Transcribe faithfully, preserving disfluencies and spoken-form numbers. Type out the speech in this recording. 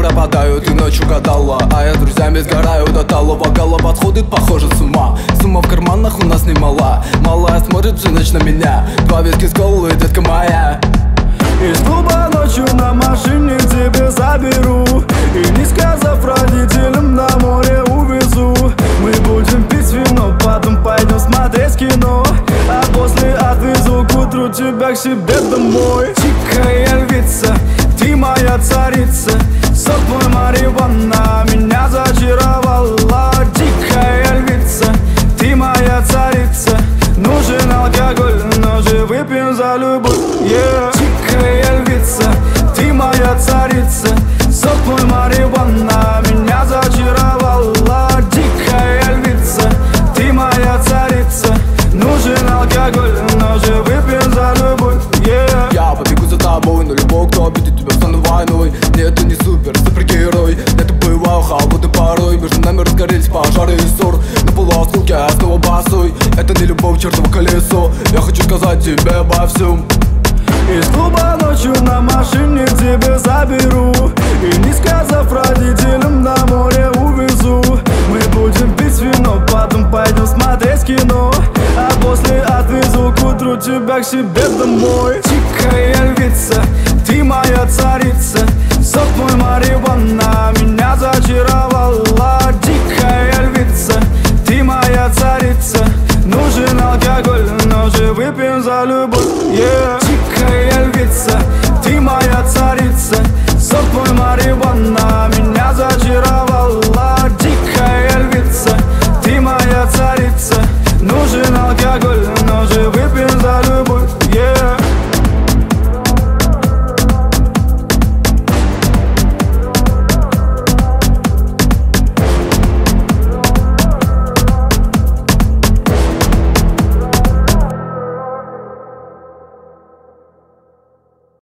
пропадаю, ты ночью гадала, а я с друзьями сгораю до талого. Бокала подходит, похоже, с ума. Сумма в карманах у нас немала. Малая смотрит всю ночь на меня. Два виски с колой, детка моя. Из клуба ночью на машине тебе заберу, и не сказав родителям, на море увезу. Мы будем пить вино, потом пойдем смотреть кино, а после отвезу к утру тебя к себе домой. Дикая львица, ты моя царица, сок мой марихуана меня зачаровала. Дикая львица, ты моя царица, нужен алкоголь, но же выпьем за любовь, yeah. Дикая львица, ты моя царица, сок мой марихуана меня зачаровала. Дикая львица, ты моя царица, нужен алкоголь, но же выпьем за любовь, yeah. Я побегу за тобой, но любой, кто обидит тебя, стану войной. Нет, ты не супер, супергерой. Это бываю холодной порой. Между нами разгорелись пожары и ссор. На полуосколке я снова босой. Это не любовь, чертово колесо. Я хочу сказать тебе обо всем. Из клуба ночью на машине тебе заберу, и не сказав родителям, на море увезу. Мы будем пить вино, потом пойдем смотреть кино, а после отвезу к утру тебя к себе домой. Дикая львица, ты моя царица, сок мой марихуана меня зачаровала. Дикая львица, ты моя царица, нужен алкоголь, но же выпьем за любовь, yeah. Дикая львица, ты моя царица, сок мой марихуана